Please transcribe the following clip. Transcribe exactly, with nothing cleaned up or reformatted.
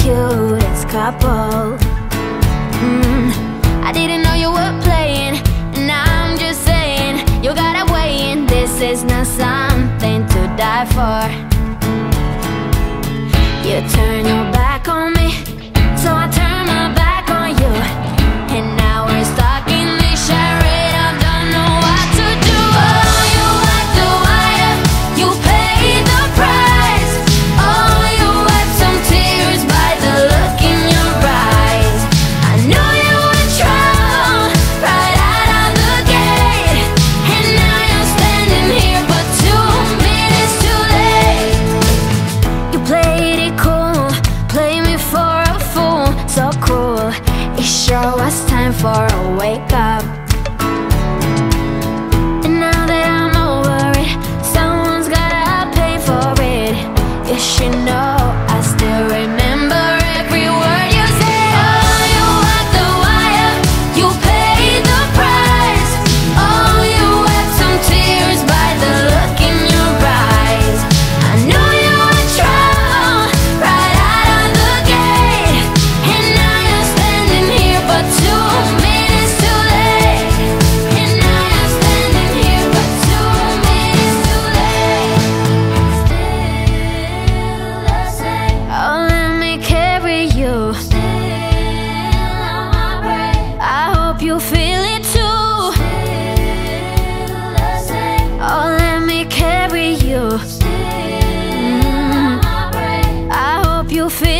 cutest couple. mm, I didn't know you were playing, and I'm just saying, you gotta weigh in. This is not something to die for. You turn your back on me, so I turn my back on you, and now we're stuck in this charade. I don't know what to do. Oh, you like the wire, you paid the price. Oh, you wiped some tears by the look in your eyes. I knew you were trouble right out of the gate, and now you're standing here, but two minutes too late. You played it cool, play me for a fool, so cruel. It sure was time for a wake up. And now that I'm over it, someone's gotta pay for it. You should know I still remember every word you said. Oh, you walked the wire, you paid the price. Oh, you wept some tears by the look in your eyes. I knew you were trouble right out of the gate, and now you're standing here, but two minutes too late. And now you're standing here, but two minutes too late. Still the same. Oh, let me carry you. Still on my brain. I hope you feel it too. Still the same. Oh, let me carry you. Still on my brain. I hope you feel